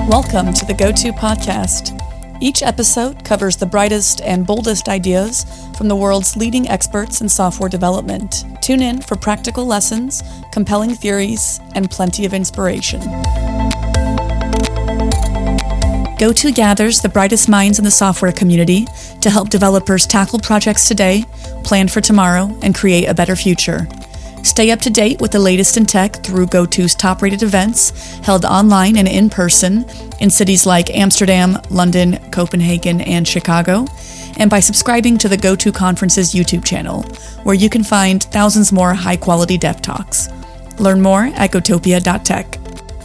Welcome to the Go-To Podcast. Each episode covers the brightest and boldest ideas from the world's leading experts in software development. Tune in for practical lessons, compelling theories, and plenty of inspiration. Go-To gathers the brightest minds in the software community to help developers tackle projects today, plan for tomorrow, and create a better future. Stay up to date with the latest in tech through Go-To's top-rated events held online and in person in cities like Amsterdam, London, Copenhagen, and Chicago, and by subscribing to the Go-To Conference's YouTube channel, where you can find thousands more high-quality dev talks. Learn more at gotopia.tech.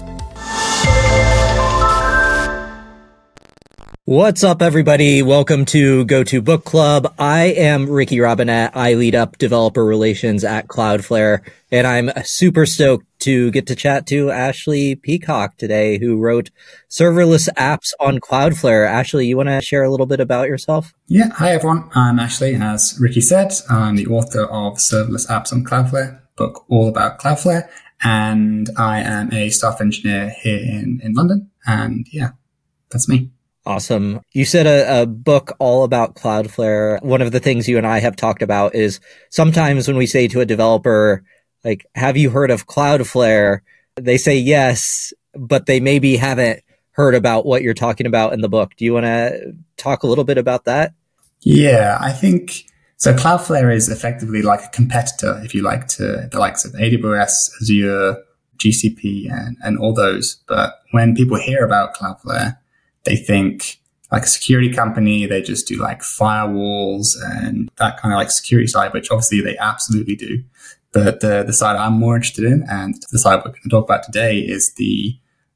What's up, everybody? Welcome to Go-To Book Club. I am Ricky Robinette. I lead up developer relations at Cloudflare, and I'm super stoked to get to chat to Ashley Peacock today, who wrote serverless apps on Cloudflare. Ashley, you want to share a little bit about yourself? Yeah. Hi, everyone. I'm Ashley. As Ricky said, I'm the author of Serverless Apps on Cloudflare, book all about Cloudflare, and I am a staff engineer here in London. And yeah, that's me. Awesome. You said a book all about Cloudflare. One of the things you and I have talked about is sometimes when we say to a developer, like, have you heard of Cloudflare? They say yes, but they maybe haven't heard about what you're talking about in the book. Do you want to talk a little bit about that? Yeah, I think so. Cloudflare is effectively like a competitor, if you like, to the likes of AWS, Azure, GCP, and all those. But when people hear about Cloudflare, they think like a security company. They just do like firewalls and that kind of like security side, which obviously they absolutely do. But the side I'm more interested in, and the side we're going to talk about today, is the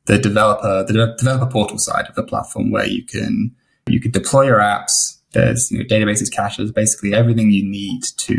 developer portal side of the platform, where you can deploy your apps. There's databases, caches, basically everything you need to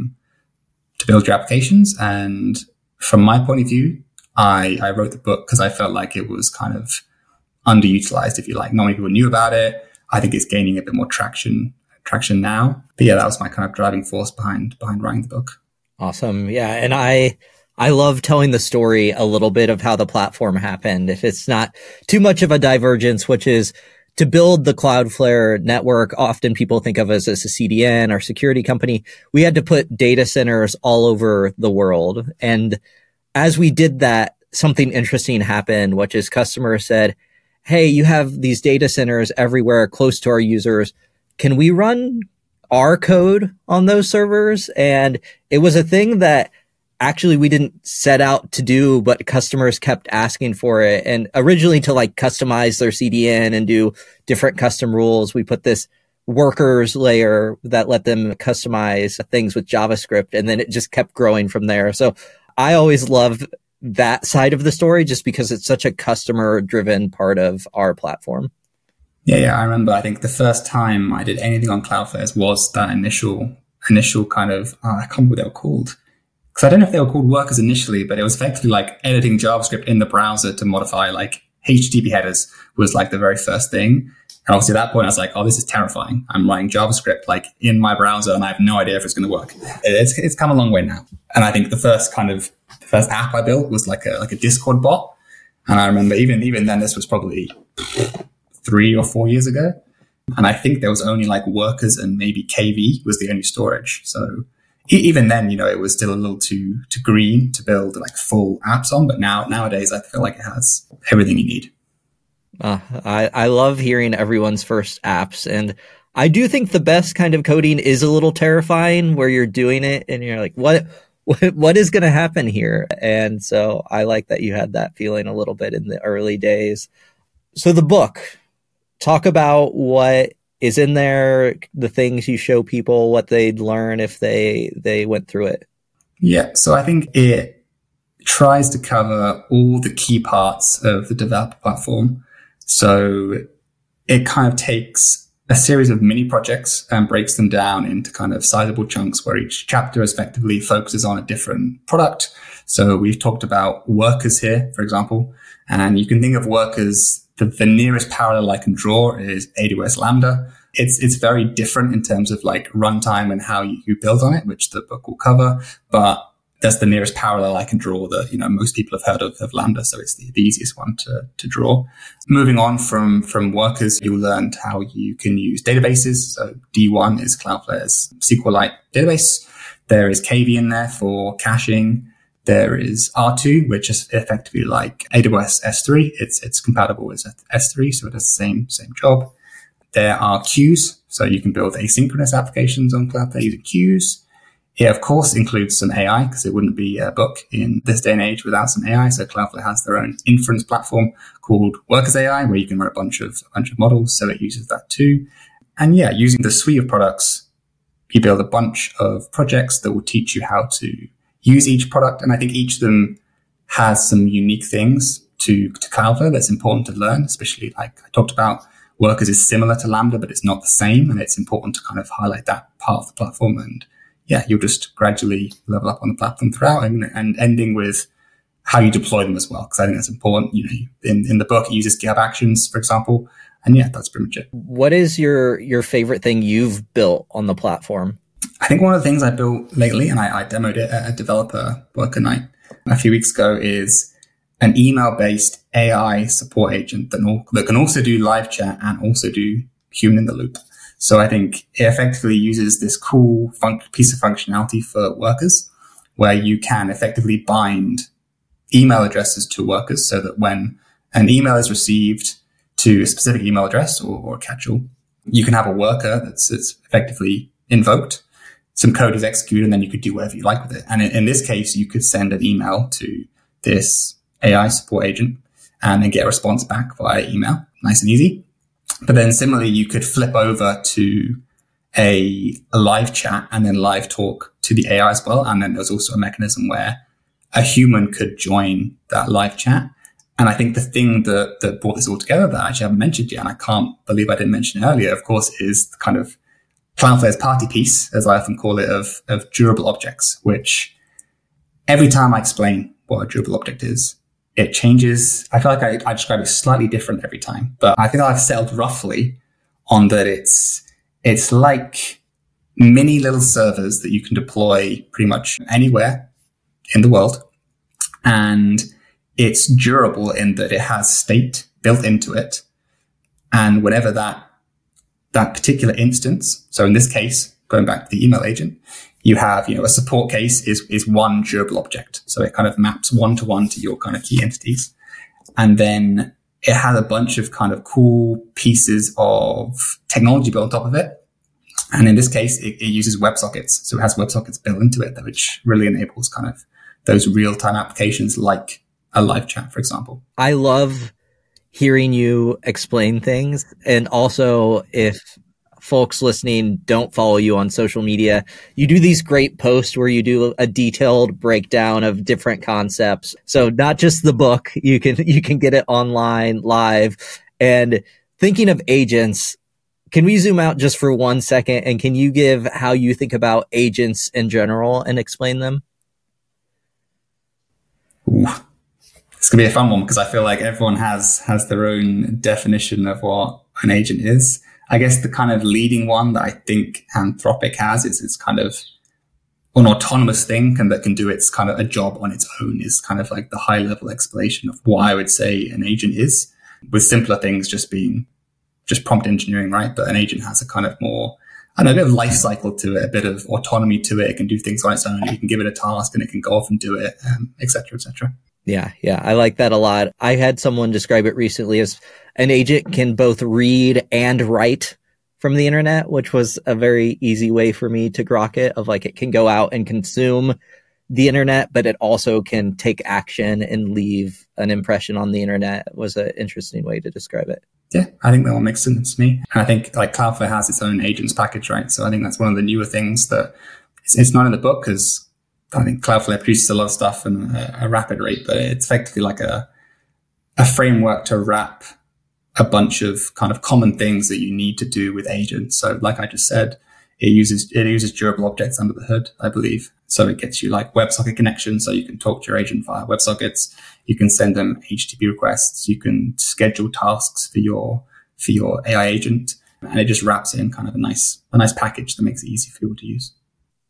build your applications. And from my point of view, I wrote the book because I felt like it was kind of underutilized, if you like. Not many people knew about it. I think it's gaining a bit more traction now. But yeah, that was my kind of driving force behind writing the book. Awesome. Yeah. And I love telling the story a little bit of how the platform happened. If it's not too much of a divergence, which is to build the Cloudflare network, often people think of us as a CDN or security company. We had to put data centers all over the world. And as we did that, something interesting happened, which is customers said, hey, you have these data centers everywhere close to our users. Can we run our code on those servers? And it was a thing that actually we didn't set out to do, but customers kept asking for it. And originally to like customize their CDN and do different custom rules, we put this workers layer that let them customize things with JavaScript. And then it just kept growing from there. So I always love that side of the story just because it's such a customer driven part of our platform. Yeah. I remember, I think the first time I did anything on Cloudflare was that initial kind of, I can't remember what they were called. Because I don't know if they were called workers initially, but it was effectively like editing JavaScript in the browser to modify like HTTP headers was like the very first thing. And obviously at that point I was like, oh, this is terrifying. I'm writing JavaScript like in my browser and I have no idea if it's going to work. It's come a long way now. And I think the first app I built was like a Discord bot. And I remember even then, this was probably 3 or 4 years ago. And I think there was only like workers and maybe KV was the only storage. So even then, it was still a little too green to build like full apps on. But nowadays I feel like it has everything you need. I love hearing everyone's first apps. And I do think the best kind of coding is a little terrifying, where you're doing it and you're like, what is going to happen here? And so I like that you had that feeling a little bit in the early days. So the book, talk about what is in there, the things you show people, what they'd learn if they went through it. Yeah. So I think it tries to cover all the key parts of the developer platform. So it kind of takes a series of mini projects and breaks them down into kind of sizable chunks where each chapter effectively focuses on a different product. So we've talked about workers here, for example, and you can think of workers, the nearest parallel I can draw is AWS Lambda. It's very different in terms of like runtime and how you build on it, which the book will cover. But that's the nearest parallel I can draw that, most people have heard of Lambda. So it's the easiest one to draw. Moving on from workers, you learned how you can use databases. So D1 is Cloudflare's SQLite database. There is KV in there for caching. There is R2, which is effectively like AWS S3. It's compatible with S3, so it does the same job. There are queues, so you can build asynchronous applications on Cloudflare using queues. It, of course, includes some AI, because it wouldn't be a book in this day and age without some AI. So Cloudflare has their own inference platform called Workers AI, where you can run a bunch of models. So it uses that too. And yeah, using the suite of products, you build a bunch of projects that will teach you how to use each product. And I think each of them has some unique things to Cloudflare that's important to learn, especially like I talked about. Workers is similar to Lambda, but it's not the same. And it's important to kind of highlight that part of the platform. And yeah, you'll just gradually level up on the platform throughout, and ending with how you deploy them as well. Because I think that's important. In the book, it uses GitHub Actions, for example. And yeah, that's pretty much it. What is your favorite thing you've built on the platform? I think one of the things I built lately, and I demoed it at a developer worker night a few weeks ago, is an email-based AI support agent that can also do live chat and also do human in the loop. So I think it effectively uses this cool piece of functionality for workers, where you can effectively bind email addresses to workers, so that when an email is received to a specific email address or a catch-all, you can have a worker that's effectively invoked. Some code is executed, and then you could do whatever you like with it. And in this case, you could send an email to this AI support agent and then get a response back via email. Nice and easy. But then similarly, you could flip over to a live chat and then live talk to the AI as well. And then there's also a mechanism where a human could join that live chat. And I think the thing that brought this all together that I actually haven't mentioned yet, and I can't believe I didn't mention earlier, of course, is kind of Cloudflare's party piece, as I often call it, of durable objects, which every time I explain what a durable object is, it changes. I feel like I describe it slightly different every time, but I think I've settled roughly on that it's like mini little servers that you can deploy pretty much anywhere in the world. And it's durable in that it has state built into it. And whenever that particular instance, so in this case, going back to the email agent, you have, a support case is one durable object. So it kind of maps one-to-one to your kind of key entities. And then it has a bunch of kind of cool pieces of technology built on top of it. And in this case, it uses WebSockets. So it has WebSockets built into it, which really enables kind of those real-time applications like a live chat, for example. I love hearing you explain things. And also, if folks listening don't follow you on social media, you do these great posts where you do a detailed breakdown of different concepts. So not just the book, you can get it online, live. And thinking of agents, can we zoom out just for 1 second? And can you give how you think about agents in general and explain them? Ooh. It's going to be a fun one, because I feel like everyone has their own definition of what an agent is. I guess the kind of leading one that I think Anthropic has is it's kind of an autonomous thing that can do its kind of a job on its own, is kind of like the high level explanation of what I would say an agent is, with simpler things just being just prompt engineering, right? But an agent has a kind of more, a bit of life cycle to it, a bit of autonomy to it. It can do things on its own. You can give it a task and it can go off and do it, et cetera, et cetera. Yeah. I like that a lot. I had someone describe it recently as an agent can both read and write from the internet, which was a very easy way for me to grok it, of like it can go out and consume the internet, but it also can take action and leave an impression on the internet. It was an interesting way to describe it. Yeah, I think that one makes sense to me. And I think like Cloudflare has its own agents package, right? So I think that's one of the newer things that it's not in the book, because I think Cloudflare produces a lot of stuff in a rapid rate, but it's effectively like a framework to wrap a bunch of kind of common things that you need to do with agents. So like I just said, it uses durable objects under the hood, I believe. So it gets you like WebSocket connections, so you can talk to your agent via WebSockets. You can send them HTTP requests. You can schedule tasks for your AI agent, and it just wraps in kind of a nice package that makes it easy for people to use.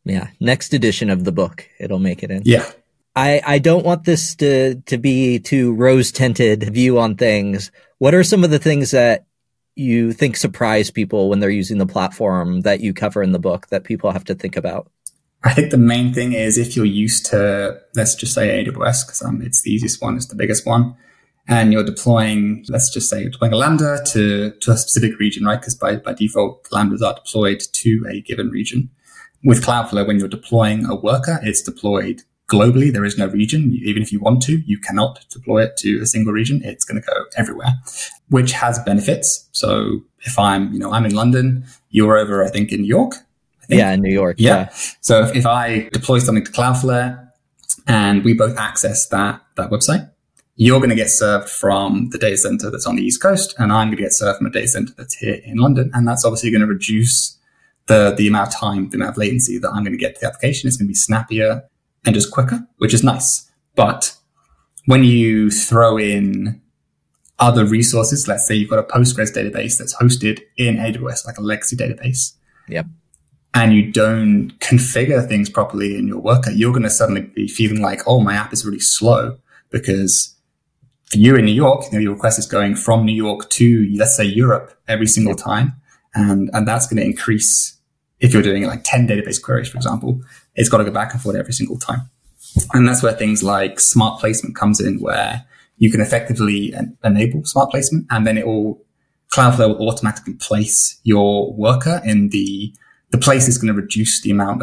Yeah. Next edition of the book, it'll make it in. Yeah. I don't want this to be too rose-tinted view on things. What are some of the things that you think surprise people when they're using the platform that you cover in the book that people have to think about? I think the main thing is if you're used to, let's just say AWS, because it's the easiest one, it's the biggest one, and you're deploying, let's just say you're deploying a Lambda to a specific region, right? Because by default, Lambdas are deployed to a given region. With Cloudflare, when you're deploying a worker, it's deployed globally. There is no region. Even if you want to, you cannot deploy it to a single region. It's going to go everywhere, which has benefits. So if I'm in London, you're over, I think, in New York. Yeah, in New York. Yeah. So if I deploy something to Cloudflare and we both access that website, you're going to get served from the data center that's on the East Coast, and I'm going to get served from a data center that's here in London. And that's obviously going to reduce the amount of time, the amount of latency that I'm going to get to the application. It's going to be snappier and just quicker, which is nice. But when you throw in other resources, let's say you've got a Postgres database that's hosted in AWS, like a legacy database. Yep. And you don't configure things properly in your worker, you're going to suddenly be feeling like, oh, my app is really slow, because for you in New York, your request is going from New York to, let's say, Europe every single time. And that's going to increase. If you're doing like 10 database queries, for example, it's got to go back and forth every single time. And that's where things like smart placement comes in, where you can effectively enable smart placement, and then Cloudflare will automatically place your worker in the place is going to reduce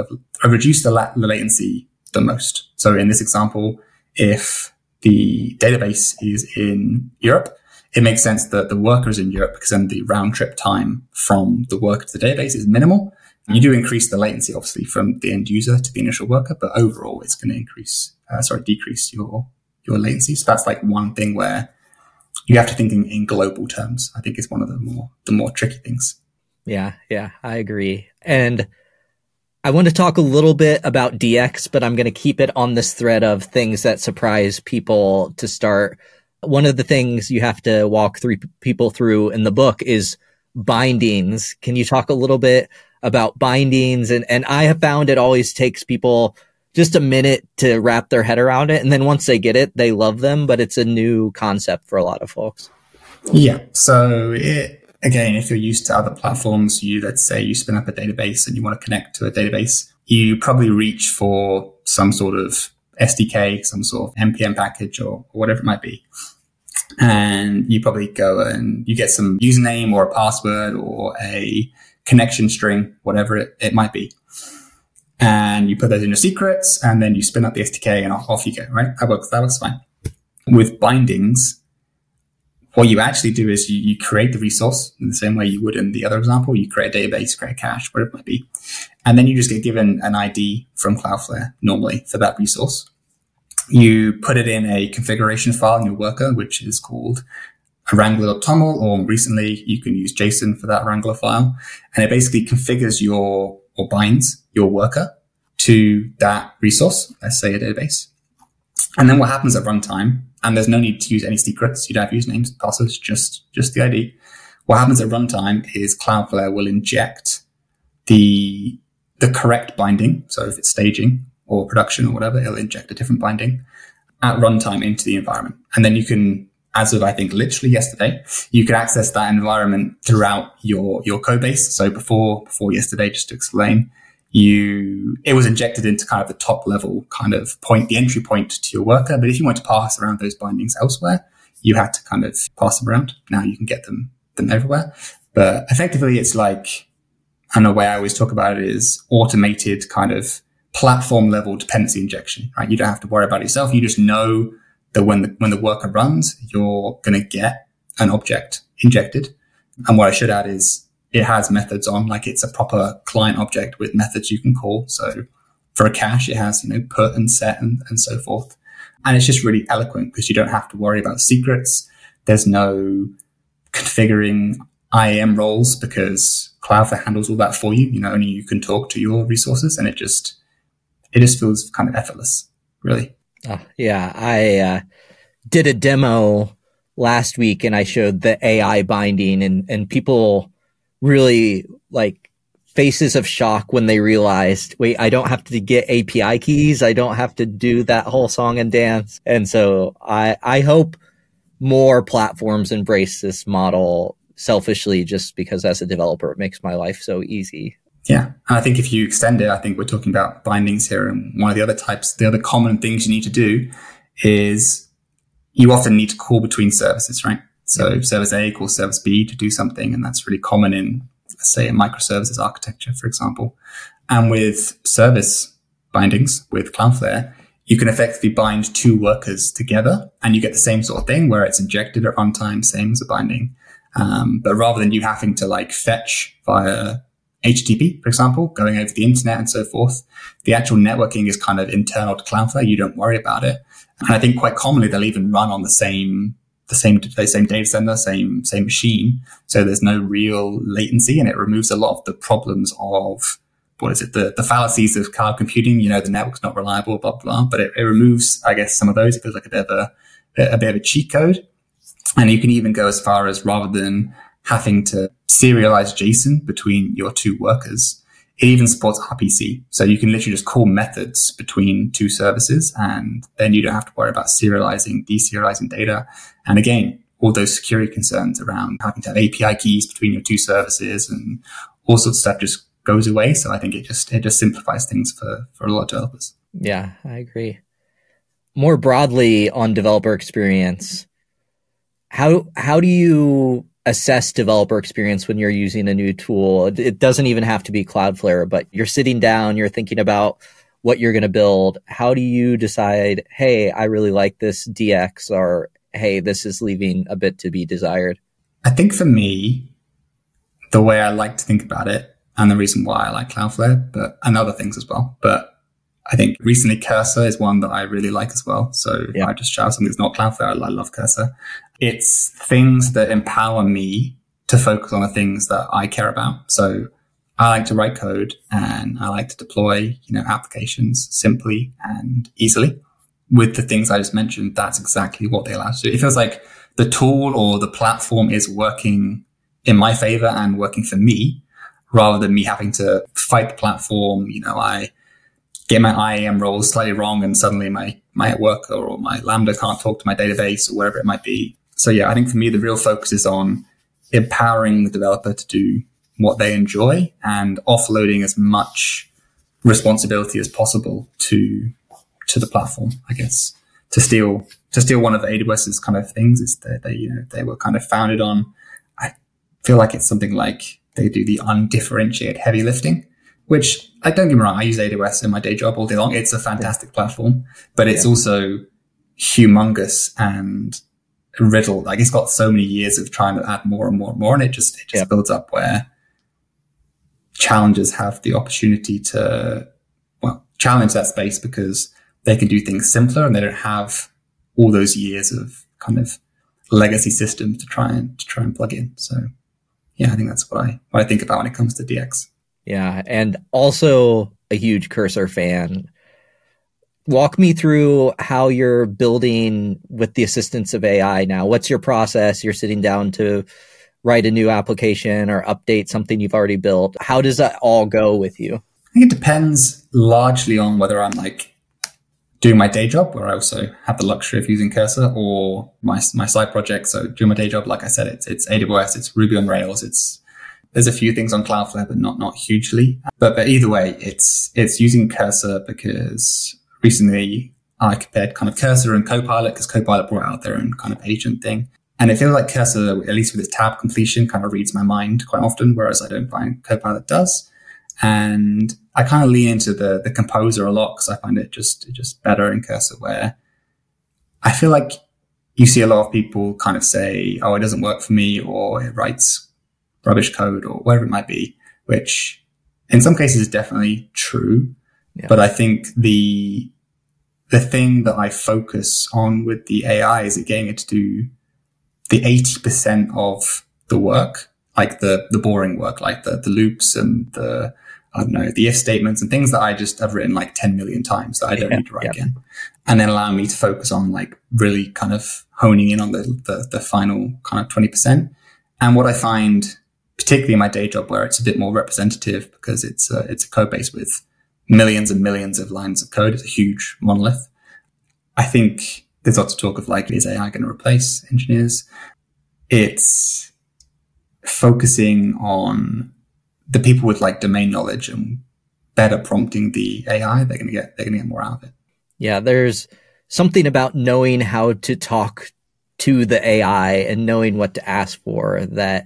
the latency the most. So in this example, if the database is in Europe, it makes sense that the worker is in Europe, because then the round trip time from the worker to the database is minimal. You do increase the latency, obviously, from the end user to the initial worker, but overall it's going to decrease your latency. So that's like one thing where you have to think in global terms. I think it's one of the more tricky things. Yeah, I agree. And I want to talk a little bit about DX, but I'm going to keep it on this thread of things that surprise people to start. One of the things you have to walk people through in the book is bindings. Can you talk a little bit about bindings? And I have found it always takes people just a minute to wrap their head around it. And then once they get it, they love them, but it's a new concept for a lot of folks. Yeah. So again, if you're used to other platforms, let's say you spin up a database and you want to connect to a database, you probably reach for some sort of SDK, some sort of NPM package or whatever it might be. And you probably go and you get some username or a password or a connection string, whatever it might be. And you put those in your secrets, and then you spin up the SDK and off you go, right? That works fine. With bindings, what you actually do is you create the resource in the same way you would in the other example. You create a database, create a cache, whatever it might be. And then you just get given an ID from Cloudflare normally for that resource. You put it in a configuration file in your worker, which is called a Wrangler.toml, or recently you can use JSON for that Wrangler file. And it basically configures or binds your worker to that resource, let's say a database. And then what happens at runtime, and there's no need to use any secrets, you don't have usernames, passwords, just the ID. What happens at runtime is Cloudflare will inject the correct binding. So if it's staging or production or whatever, it'll inject a different binding at runtime into the environment. And then you can, as of I think literally yesterday, you can access that environment throughout your code base. So before yesterday, just to explain, it was injected into kind of the top level kind of point, the entry point to your worker. But if you want to pass around those bindings elsewhere, you had to kind of pass them around. Now you can get them everywhere. But effectively, it's like, and the way I always talk about it is automated kind of platform level dependency injection, right? You don't have to worry about it yourself. You just know that when the worker runs, you're going to get an object injected. And what I should add is it has methods on, like it's a proper client object with methods you can call. So for a cache, it has, put and set and so forth. And it's just really eloquent because you don't have to worry about secrets. There's no configuring IAM roles because Cloudflare handles all that for you. Only you can talk to your resources, and it just feels kind of effortless, really. Yeah. I did a demo last week and I showed the AI binding and people really faces of shock when they realized, wait, I don't have to get API keys. I don't have to do that whole song and dance. And so I hope more platforms embrace this model selfishly, just because as a developer, it makes my life so easy. Yeah. And I think if you extend it, I think we're talking about bindings here. And one of the other types, the other common things you need to do is you often need to call between services, right? So service A calls service B to do something. And that's really common in, let's say, a microservices architecture, for example. And with service bindings with Cloudflare, you can effectively bind two workers together and you get the same sort of thing where it's injected at runtime, same as a binding. But rather than you having to like fetch via HTTP, for example, going over the internet and so forth, the actual networking is kind of internal to Cloudflare. You don't worry about it. And I think quite commonly they'll even run on the same data center, same machine. So there's no real latency, and it removes a lot of the problems of, the fallacies of cloud computing. The network's not reliable, blah, blah. But it removes, I guess, some of those. It feels like a bit of a cheat code. And you can even go as far as, rather than having to serialize JSON between your two workers, it even supports RPC. So you can literally just call methods between two services, and then you don't have to worry about serializing, deserializing data. And again, all those security concerns around having to have API keys between your two services and all sorts of stuff just goes away. So I think it just simplifies things for a lot of developers. Yeah, I agree. More broadly on developer experience, how do you assess developer experience when you're using a new tool? It doesn't even have to be Cloudflare, but you're sitting down, you're thinking about what you're going to build. How do you decide, hey, I really like this DX, or hey, this is leaving a bit to be desired? I think for me, the way I like to think about it, and the reason why I like Cloudflare, and other things as well, but I think recently Cursor is one that I really like as well. So if I just shout something that's not Cloudflare, I love Cursor. It's things that empower me to focus on the things that I care about. So I like to write code, and I like to deploy, applications simply and easily. With the things I just mentioned, that's exactly what they allow us to do. It feels like the tool or the platform is working in my favor and working for me, rather than me having to fight the platform. I get my IAM roles slightly wrong, and suddenly my worker or my Lambda can't talk to my database or wherever it might be. So yeah, I think for me, the real focus is on empowering the developer to do what they enjoy and offloading as much responsibility as possible to the platform, I guess. To steal one of AWS's kind of things is that they were kind of founded on, I feel like it's something like they do the undifferentiated heavy lifting, which, don't get me wrong, I use AWS in my day job all day long. It's a fantastic platform, but it's also humongous and riddled. Like, it's got so many years of trying to add more and more and more, and it just builds up where challengers have the opportunity to challenge that space because they can do things simpler and they don't have all those years of kind of legacy systems to try and plug in. So yeah, I think that's what I think about when it comes to DX. Yeah, and also a huge Cursor fan. Walk me through how you're building with the assistance of AI now. What's your process? You're sitting down to write a new application or update something you've already built. How does that all go with you? I think it depends largely on whether I'm like doing my day job, where I also have the luxury of using Cursor, or my side project. So doing my day job, like I said, it's AWS, it's Ruby on Rails, there's a few things on Cloudflare, but not hugely. But either way, it's using Cursor because recently I compared kind of Cursor and Copilot, because Copilot brought out their own kind of agent thing. And it feels like Cursor, at least with its tab completion, kind of reads my mind quite often, whereas I don't find Copilot does. And I kind of lean into the composer a lot because I find it just better in Cursor, where I feel like you see a lot of people kind of say, oh, it doesn't work for me, or it writes rubbish code, or whatever it might be, which in some cases is definitely true. Yeah. But I think the thing that I focus on with the AI is getting it to do the 80% of the work, like the boring work, like the loops and the if statements and things that I just have written like 10 million times that I don't need to write again. And then allow me to focus on like really kind of honing in on the final kind of 20%. And what I find particularly in my day job where it's a bit more representative because it's a code base with millions and millions of lines of code. It's a huge monolith. I think there's lots of talk of like, is AI going to replace engineers? It's focusing on the people with like domain knowledge and better prompting the AI. They're going to get more out of it. Yeah, there's something about knowing how to talk to the AI and knowing what to ask for that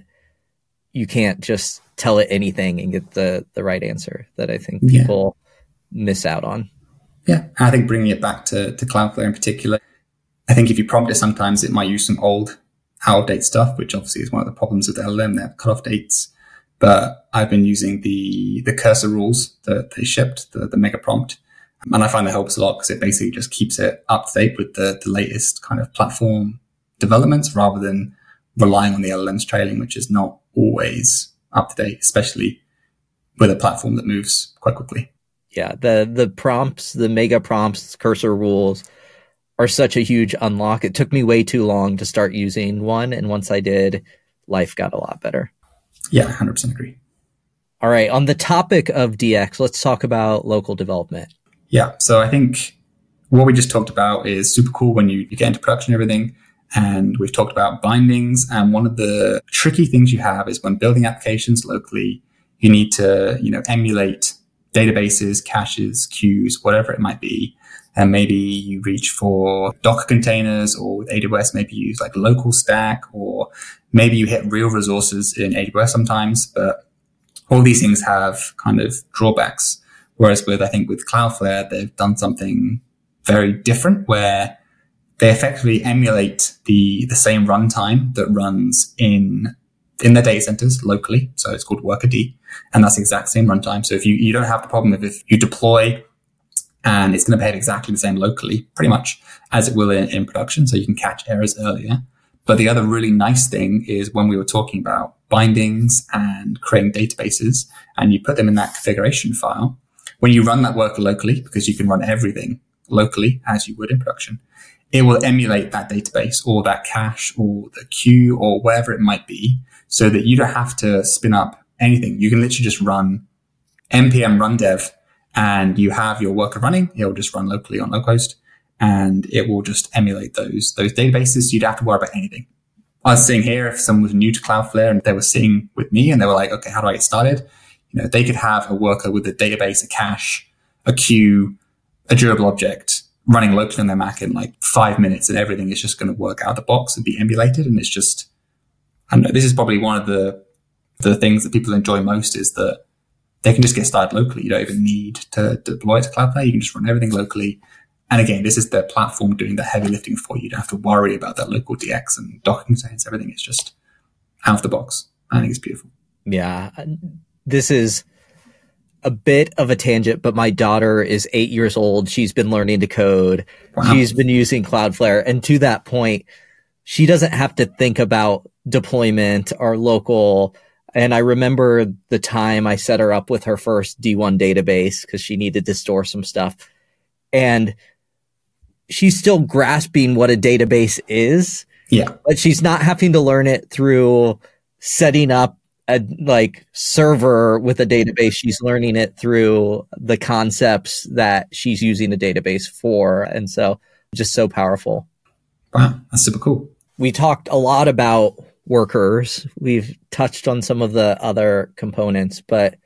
you can't just tell it anything and get the right answer that I think people miss out on. Yeah, I think bringing it back to Cloudflare in particular, I think if you prompt it, sometimes it might use some old, out-of-date stuff, which obviously is one of the problems with LLM. They have cutoff dates. But I've been using the cursor rules that they shipped, the mega prompt. And I find that helps a lot because it basically just keeps it up to date with the latest kind of platform developments rather than relying on the LLM's trailing, which is not always up to date, especially with a platform that moves quite quickly. Yeah, the prompts, the mega prompts, cursor rules are such a huge unlock. It took me way too long to start using one. And once I did, life got a lot better. Yeah, 100% agree. All right. On the topic of DX, let's talk about local development. Yeah. So I think what we just talked about is super cool when you get into production and everything. And we've talked about bindings. And one of the tricky things you have is when building applications locally, you need to, emulate databases, caches, queues, whatever it might be. And maybe you reach for Docker containers, or with AWS, maybe you use like local stack, or maybe you hit real resources in AWS sometimes. But all these things have kind of drawbacks. Whereas I think with Cloudflare, they've done something very different where they effectively emulate the same runtime that runs in the data centers locally. So it's called workerd, and that's the exact same runtime. So if you don't have the problem of if you deploy and it's going to behave exactly the same locally, pretty much as it will in production. So you can catch errors earlier. But the other really nice thing is when we were talking about bindings and creating databases and you put them in that configuration file, when you run that worker locally, because you can run everything locally as you would in production, it will emulate that database or that cache or the queue or wherever it might be so that you don't have to spin up anything. You can literally just run npm run dev and you have your worker running. It'll just run locally on localhost and it will just emulate those databases. So you don't have to worry about anything. I was saying here, if someone was new to Cloudflare and they were sitting with me and they were like, okay, how do I get started? They could have a worker with a database, a cache, a queue, a durable object running locally on their Mac in like 5 minutes, and everything is just going to work out of the box and be emulated. And it's just, I don't know, this is probably one of the things that people enjoy most is that they can just get started locally. You don't even need to deploy it to Cloudflare. You can just run everything locally. And again, this is the platform doing the heavy lifting for you. You don't have to worry about that local DX and Docker containers. Everything is just out of the box. I think it's beautiful. Yeah. This is a bit of a tangent, but my daughter is 8 years old. She's been learning to code. Wow. She's been using Cloudflare. And to that point, she doesn't have to think about deployment or local. And I remember the time I set her up with her first D1 database because she needed to store some stuff. And she's still grasping what a database is. Yeah. But she's not having to learn it through setting up a server with a database. She's learning it through the concepts that she's using a database for. And so just so powerful. Wow. That's super cool. We talked a lot about workers. We've touched on some of the other components, but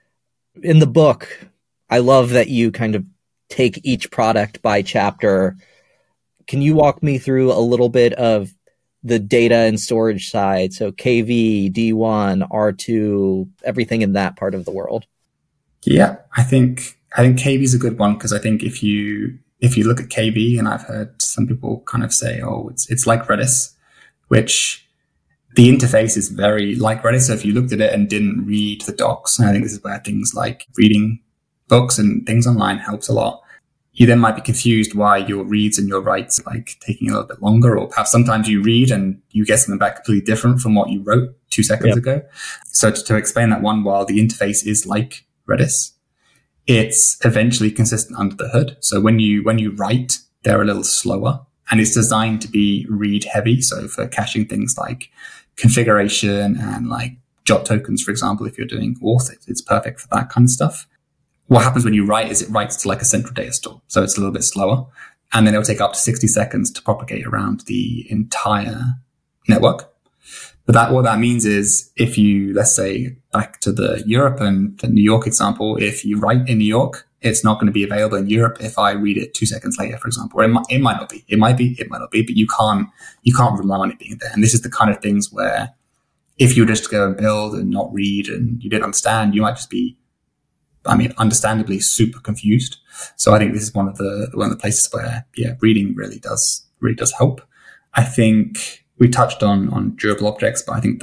in the book, I love that you kind of take each product by chapter. Can you walk me through a little bit of the data and storage side? So KV, D1, R2, everything in that part of the world. Yeah, I think KV is a good one because I think if you look at KV, and I've heard some people kind of say, oh, it's like Redis, which the interface is very like Redis. So if you looked at it and didn't read the docs, and I think this is where things like reading books and things online helps a lot. You then might be confused why your reads and your writes are like taking a little bit longer, or perhaps sometimes you read and you get something back completely different from what you wrote 2 seconds ago. So to explain that one, while the interface is like Redis, it's eventually consistent under the hood. So when you write, they're a little slower, and it's designed to be read heavy. So for caching things like configuration and like jot tokens, for example, if you're doing auth, it's perfect for that kind of stuff. What happens when you write is it writes to like a central data store. So it's a little bit slower. And then it'll take up to 60 seconds to propagate around the entire network. But what that means is if you, let's say, back to the Europe and the New York example, if you write in New York, it's not going to be available in Europe if I read it 2 seconds later, for example. Or it might not be. It might be, it might not be, but you can't rely on it being there. And this is the kind of things where if you just go and build and not read and you didn't understand, you might just be, understandably super confused. So I think this is one of the places where, reading really does help. I think we touched on durable objects, but I think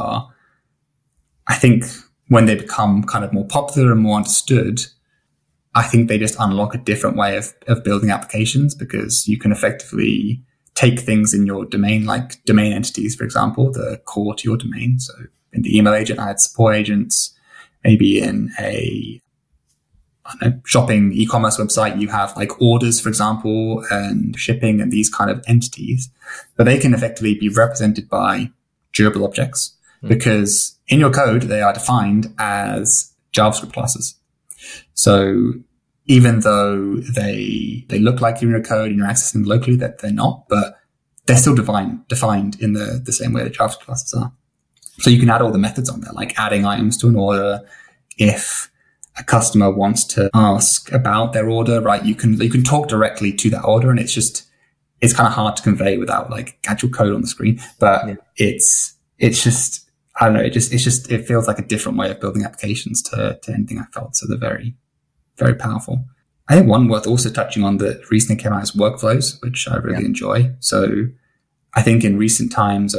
when they become kind of more popular and more understood, I think they just unlock a different way of building applications, because you can effectively take things in your domain, like domain entities, for example, the core to your domain. So in the email agent, I had support agents. Maybe in a shopping e-commerce website, you have like orders, for example, and shipping and these kind of entities, but they can effectively be represented by durable objects because in your code, they are defined as JavaScript classes. So even though they look like you're in your code and you're accessing them locally, that they're not, but they're still defined in the same way that JavaScript classes are. So you can add all the methods on there, like adding items to an order. If a customer wants to ask about their order, right, you can talk directly to that order, and it's kind of hard to convey without like actual code on the screen. But it's just, I don't know, it feels like a different way of building applications to anything I felt. So they're very, very powerful. I think one worth also touching on that recently came out is workflows, which I really enjoy. So I think in recent times,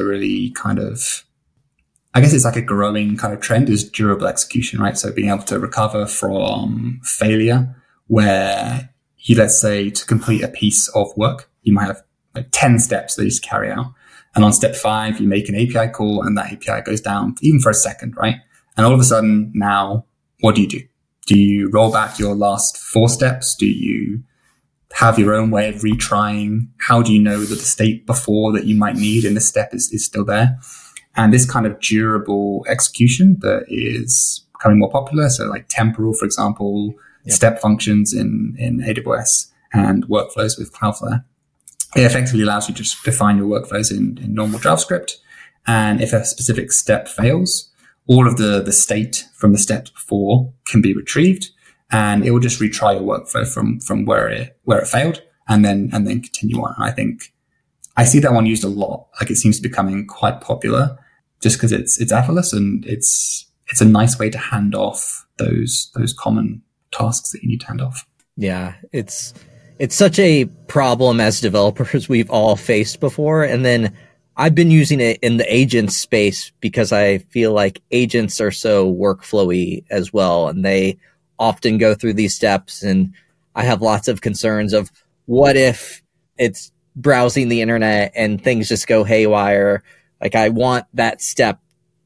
I guess it's like a growing kind of trend is durable execution, right? So being able to recover from failure where let's say to complete a piece of work, you might have like 10 steps that you just carry out. And on step 5, you make an API call and that API goes down even for a second, right? And all of a sudden now, what do? Do you roll back your last 4 steps? Do you have your own way of retrying? How do you know that the state before that you might need in this step is still there? And this kind of durable execution that is becoming more popular. So like temporal, for example, step functions in AWS and workflows with Cloudflare. It effectively allows you to just define your workflows in normal JavaScript. And if a specific step fails, all of the state from the steps before can be retrieved, and it will just retry your workflow from where it failed and then continue on. I think I see that one used a lot. Like it seems to be becoming quite popular just because it's effortless and it's a nice way to hand off those common tasks that you need to hand off. Yeah, it's such a problem as developers we've all faced before. And then I've been using it in the agent space because I feel like agents are so workflowy as well. And they often go through these steps. And I have lots of concerns of what if it's browsing the internet and things just go haywire. Like I want that step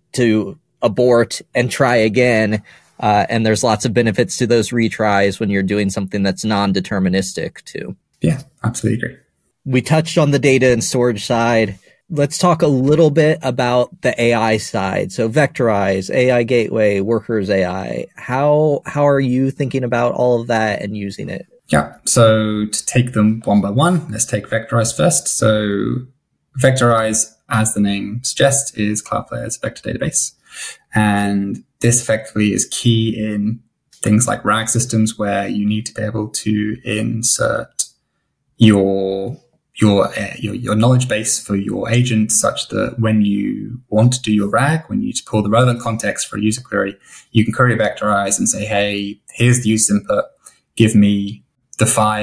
to abort and try again. And there's lots of benefits to those retries when you're doing something that's non-deterministic too. Yeah, absolutely agree. We touched on the data and storage side. Let's talk a little bit about the AI side. So Vectorize, AI Gateway, Workers AI. How are you thinking about all of that and using it? Yeah. So to take them one by one, let's take Vectorize first. So Vectorize, as the name suggests, is Cloudflare's vector database. And this effectively is key in things like RAG systems where you need to be able to insert your knowledge base for your agent such that when you want to do your RAG, when you need to pull the relevant context for a user query, you can query Vectorize and say, hey, here's the user input. Give me the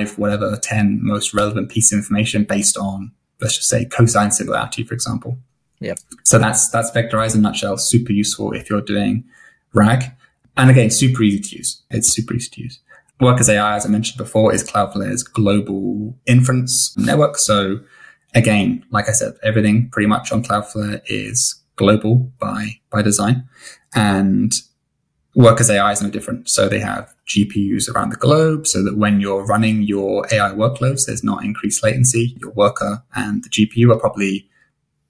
10 most relevant piece of information based on, let's just say, cosine similarity, for example. Yep. So that's Vectorize in a nutshell. Super useful if you're doing RAG. And again, super easy to use. It's super easy to use. Workers AI, as I mentioned before, is Cloudflare's global inference network. So again, like I said, everything pretty much on Cloudflare is global by design. And Workers AI is no different. So they have GPUs around the globe so that when you're running your AI workloads, there's not increased latency. Your worker and the GPU are probably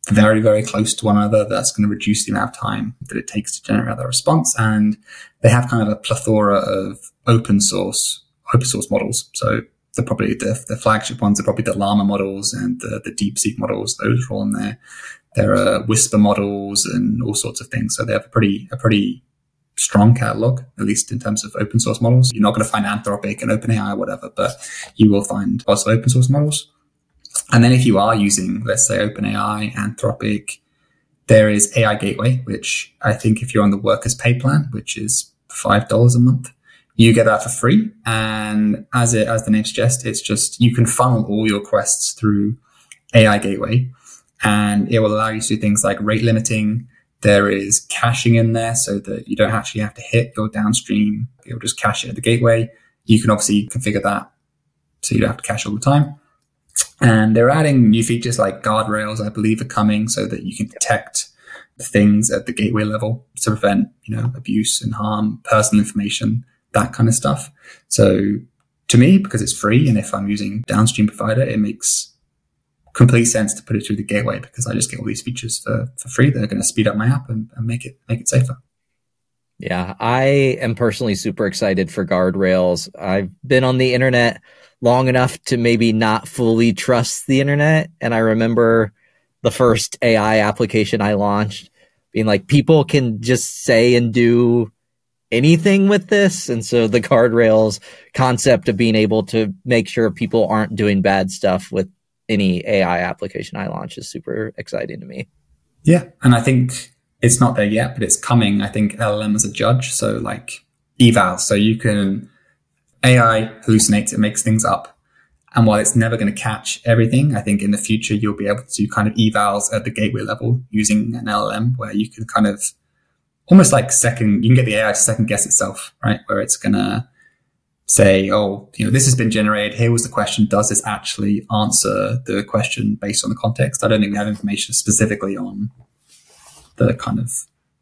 very, very close to one another. That's going to reduce the amount of time that it takes to generate that response. And they have kind of a plethora of open source models. So probably the flagship ones are probably the Llama models and the DeepSeek models. Those are all in there. There are Whisper models and all sorts of things. So they have a pretty strong catalog, at least in terms of open source models. You're not going to find Anthropic and OpenAI or whatever, but you will find lots of open source models. And then if you are using, let's say, OpenAI, Anthropic, there is AI Gateway, which I think if you're on the workers pay plan, which is $5 a month, you get that for free. And as the name suggests, it's just, you can funnel all your requests through AI Gateway, and it will allow you to do things like rate limiting. There is caching in there so that you don't actually have to hit your downstream. It'll just cache it at the gateway. You can obviously configure that so you don't have to cache all the time. And they're adding new features like guardrails, I believe, are coming so that you can detect things at the gateway level to prevent, abuse and harm, personal information, that kind of stuff. So to me, because it's free, and if I'm using downstream provider, it makes complete sense to put it through the gateway, because I just get all these features for free that are going to speed up my app and make it safer. Yeah, I am personally super excited for guardrails. I've been on the internet long enough to maybe not fully trust the internet. And I remember the first AI application I launched being like, people can just say and do anything with this. And so the guardrails concept of being able to make sure people aren't doing bad stuff with any AI application I launch is super exciting to me. Yeah. And I think it's not there yet, but it's coming. I think LLM as a judge. So like eval. So you can, AI hallucinates, it makes things up. And while it's never going to catch everything, I think in the future, you'll be able to do kind of evals at the gateway level using an LLM, where you can kind of almost like you can get the AI to second guess itself, right? Where it's going to say, this has been generated. Here was the question. Does this actually answer the question based on the context? I don't think we have information specifically on the kind of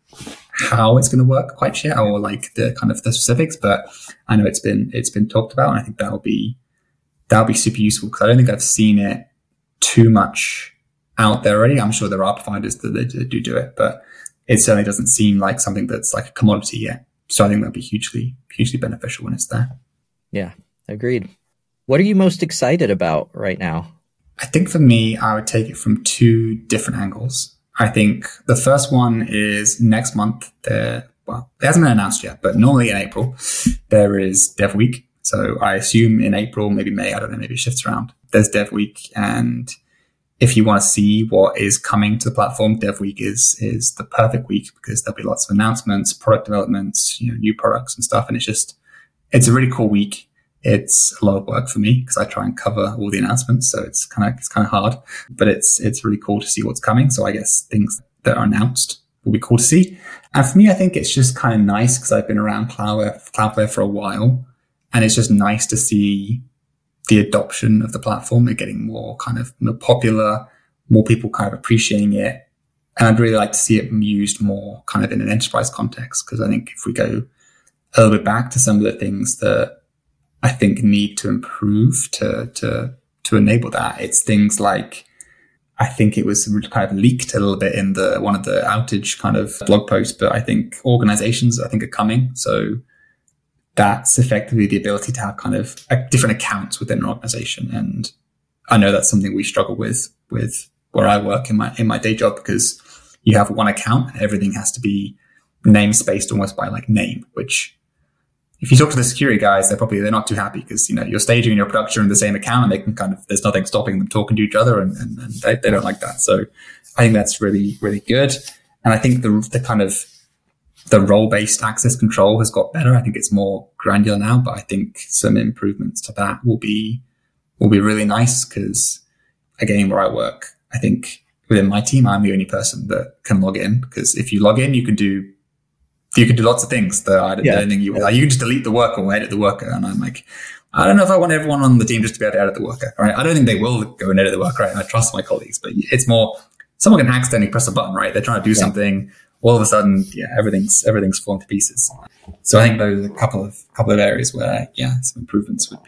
how it's going to work quite yet, or like the kind of the specifics, but I know it's been talked about, and I think that'll be super useful, because I don't think I've seen it too much out there already. I'm sure there are providers that do it, but it certainly doesn't seem like something that's like a commodity yet. So I think that'll be hugely, hugely beneficial when it's there. Yeah, agreed. What are you most excited about right now? I think for me, I would take it from two different angles. I think the first one is next month. It hasn't been announced yet, but normally in April, there is Dev Week. So I assume in April, maybe May, I don't know, maybe it shifts around. There's Dev Week. And if you want to see what is coming to the platform, Dev Week is the perfect week, because there'll be lots of announcements, product developments, new products and stuff. And it's a really cool week. It's a lot of work for me because I try and cover all the announcements. So it's kind of hard, but it's really cool to see what's coming. So I guess things that are announced will be cool to see. And for me, I think it's just kind of nice because I've been around Cloudflare for a while, and it's just nice to see the adoption of the platform. They're getting more kind of more popular, more people kind of appreciating it. And I'd really like to see it used more kind of in an enterprise context, because I think if we go a little bit back to some of the things that I think need to improve to enable that, it's things like, I think it was kind of leaked a little bit in one of the outage kind of blog posts, but I think organizations are coming. So that's effectively the ability to have kind of different accounts within an organization. And I know that's something we struggle with where I work in my day job, because you have one account and everything has to be namespaced almost by like name, which if you talk to the security guys, they're not too happy, because, your staging and your production are in the same account, and they can there's nothing stopping them talking to each other, and they don't like that. So I think that's really, really good. And I think the role-based access control has got better. I think it's more granular now, but I think some improvements to that will be really nice, because again, where I work, I think within my team, I'm the only person that can log in, because if you log in, you can do lots of things that I don't think you can just delete the worker or edit the worker. And I'm like, I don't know if I want everyone on the team just to be able to edit the worker, right? I don't think they will go and edit the worker, right? I trust my colleagues, but it's more, someone can accidentally press a button, right? They're trying to do something. All of a sudden, everything's falling to pieces. So I think those are a couple of areas where, some improvements would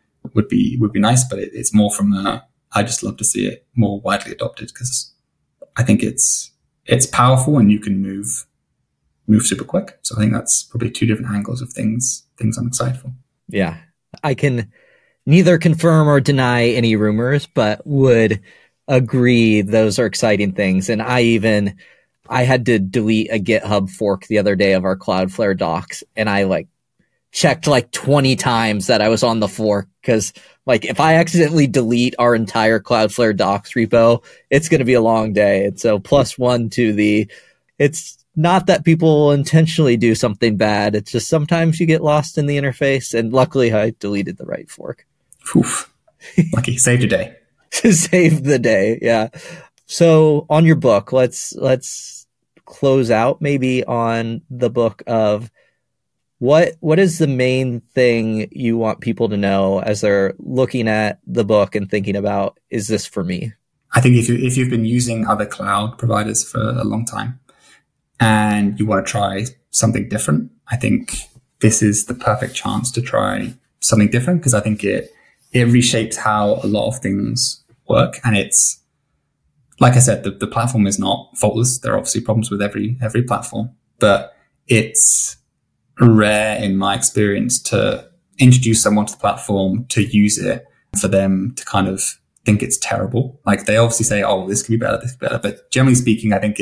be nice, but it's more from I just love to see it more widely adopted, because I think it's powerful and you can move super quick. So I think that's probably two different angles of things I'm excited for. Yeah. I can neither confirm or deny any rumors, but would agree those are exciting things. And I had to delete a GitHub fork the other day of our Cloudflare docs, and I checked 20 times that I was on the fork, because if I accidentally delete our entire Cloudflare docs repo, it's going to be a long day. And so +1 to it's not that people intentionally do something bad. It's just sometimes you get lost in the interface, and luckily I deleted the right fork. Oof. Lucky. Saved a day. Save the day. Yeah. So on your book, let's close out maybe on the book of what is the main thing you want people to know as they're looking at the book and thinking about, is this for me? I think if you've been using other cloud providers for a long time and you want to try something different, I think this is the perfect chance to try something different, because I think it reshapes how a lot of things work. And it's, like I said, the platform is not faultless. There are obviously problems with every platform, but it's rare in my experience to introduce someone to the platform, to use it, for them to kind of think it's terrible. They obviously say, oh, this could be better, this could be better. But generally speaking, I think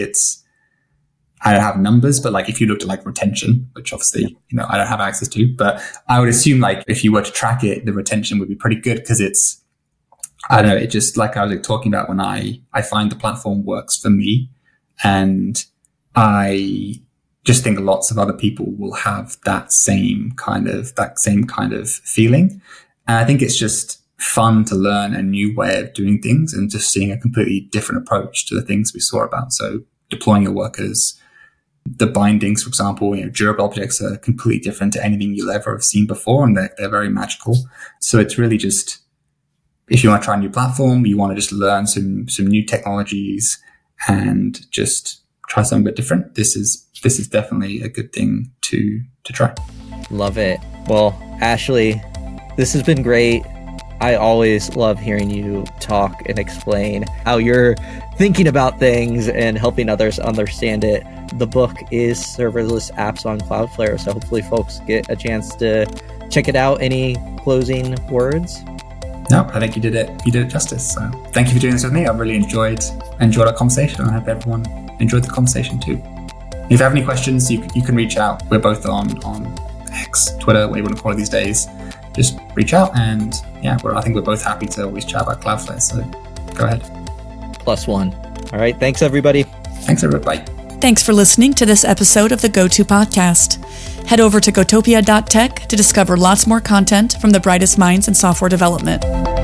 I don't have numbers, but if you looked at retention, which obviously, I don't have access to, but I would assume if you were to track it, the retention would be pretty good, because it's, I don't know, it just, I was talking about when I find the platform works for me, and I just think lots of other people will have that same kind of feeling. And I think it's just fun to learn a new way of doing things and just seeing a completely different approach to the things we saw about. So deploying your workers, the bindings, for example, durable objects are completely different to anything you'll ever have seen before, and they're very magical. So it's really just, if you want to try a new platform, you want to just learn some new technologies and just try something a bit different, this is definitely a good thing to try. Love it. Well, Ashley, this has been great. I always love hearing you talk and explain how you're thinking about things and helping others understand it. The book is Serverless Apps on Cloudflare, so hopefully folks get a chance to check it out. Any closing words? No, I think you did it justice. So thank you for doing this with me. I really enjoyed our conversation, and I hope everyone enjoyed the conversation too. If you have any questions, you can reach out. We're both on X, Twitter, what you want to call it these days. Just reach out, and I think we're both happy to always chat about Cloudflare. So go ahead. +1. All right. Thanks, everybody. Thanks, everybody. Thanks for listening to this episode of the GoTo Podcast. Head over to gotopia.tech to discover lots more content from the brightest minds in software development.